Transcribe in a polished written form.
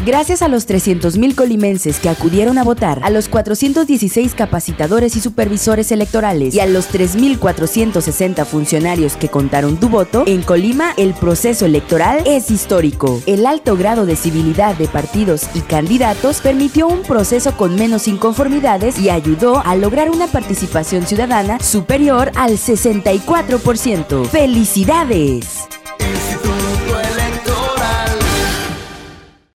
Gracias a los 300,000 colimenses que acudieron a votar, a los 416 capacitadores y supervisores electorales y a los 3,460 funcionarios que contaron tu voto, en Colima el proceso electoral es histórico. El alto grado de civilidad de partidos y candidatos permitió un proceso con menos inconformidades y ayudó a lograr una participación ciudadana superior al 64%. ¡Felicidades!